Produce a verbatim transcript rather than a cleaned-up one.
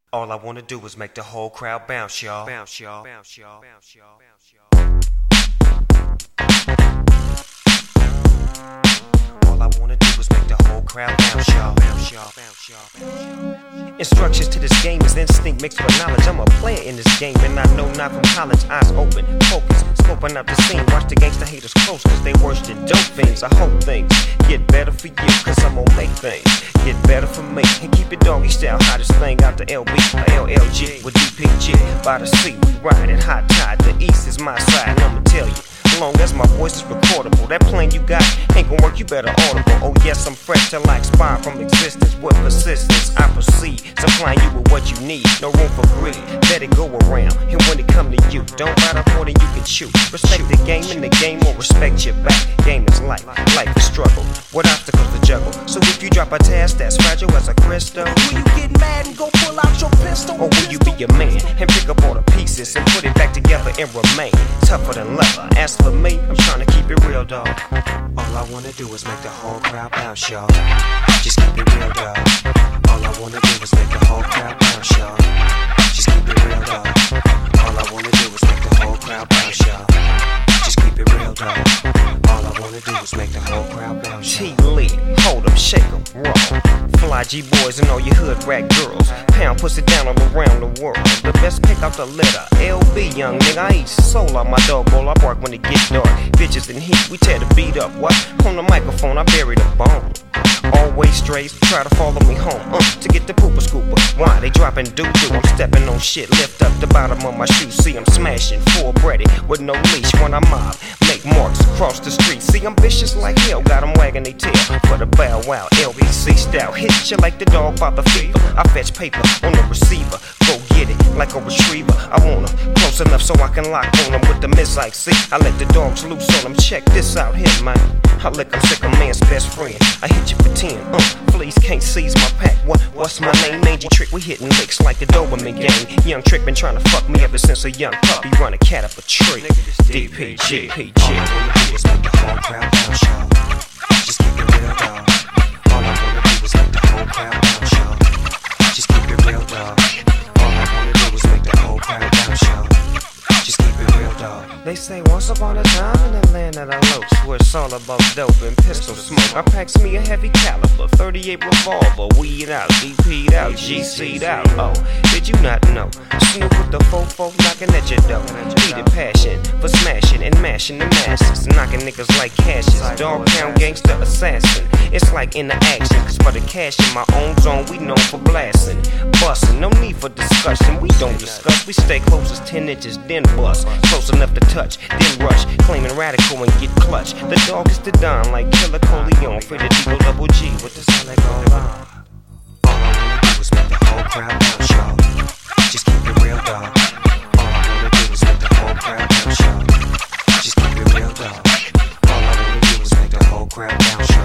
All I wanna do is make the whole crowd bounce, y'all. Bounce, y'all. Bounce, y'all. Bounce, y'all. Bounce, y'all. All I wanna do is make the whole crowd bounce, y'all. Bounce, y'all. Bounce, y'all. Bounce. Instructions to this game is instinct mixed with knowledge. I'm a player in this game, and I know not from college. Eyes open, focus, scoping out the scene. Watch the gangsta haters close, cause they worse than dope things. I hope things get better for you, cause I'm gonna make things get better for me. And keep it doggy style, hottest thing out the L B, L L G with D P G. By the sea, we riding hot tide. The east is my side, and I'ma tell you, long as my voice is recordable, that plan you got ain't gon' work, you better audible. Oh yes, I'm fresh till I expire from existence. With persistence, I proceed, supplying you with what you need. No room for greed, let it go around. And when it come to you, don't bite off more than you can chew. Respect the game and the game will respect your back. Game is life, life is struggle, with obstacles to juggle. So if you drop a task that's fragile as a crystal, will you get mad and go pull out your pistol? Or will you be a man and pick up all the pieces and put it back together and remain tougher than leather? As for me, I'm trying to keep it real, dawg. All I wanna do is make the whole crowd bounce, y'all. Just keep it real, dawg. All I wanna do is make the whole crowd bounce, y'all. Just keep it real, dawg. All I wanna do is make the whole crowd bounce, y'all. Just keep it real, dawg. All I wanna do is make the whole crowd bounce. T-Lee, hold 'em, shake 'em, roll. Fly G-boys and all your hood rat girls. Pound pussy down all around the world. The best pick out the litter. L B, young nigga, I eat soul out my dog bowl. I bark when it get dark. Bitches in heat, we tear the beat up. What? On the microphone, I bury the bone. Always strays, try to follow me home uh, to get the pooper scooper. Why they dropping doo-doo? I'm stepping on shit, lift up the bottom of my shoe. See I'm smashing, full breaded with no leash when I mob. Make marks across the street. See I'm vicious like hell, got them wagging they tail for the bow wow. L B C style, hit you like the dog by the fever. I fetch paper on the receiver, go get it like a retriever. I want them close enough so I can lock on them with the missile. See, I let the dogs loose on them. Check this out here, man. I lick 'em sick, a man's best friend. I hit you for ten, uh, fleas can't seize my pack. What, what's my name? Mangy Trick, we hitting licks like the Doberman gang. Young Trick been trying to fuck me ever since a young puppy. Run a cat up a tree. D P G, D P G. All I wanna do is make the whole crowd bounce, y'all. Just keep it real, dawg. All I wanna do is make the whole crowd bounce, y'all. Just keep it real, dawg. All I wanna do is make the whole crowd bounce, y'all. Just keep it real, dawg. They say once upon a time in the land of the locs, where it's all about dope and pistol smoke. I packs me a heavy caliber, thirty-eight revolver, weed out, D P'd out, G C'd out. Oh, did you not know? Snoop with the fofo knocking at your door. Needed passion for smashing and mashing the masses, knocking niggas like cashes. Dog pound gangster assassin. It's like in the action, cause for the cash in my own zone, we known for blasting, busting. No need for discussion, we don't discuss. We stay close as ten inches, then bust. Close enough to touch, then rush, claiming radical and get clutch. The dog is the Don like Killer Coleon, free to Deagle Double G with the sound like all on. All I wanna do is make the whole crowd bounce, y'all. Just keep it real, dawg. All I wanna do is make the whole crowd bounce, y'all. Just keep it real, dawg. All I wanna do is make the whole crowd bounce, y'all.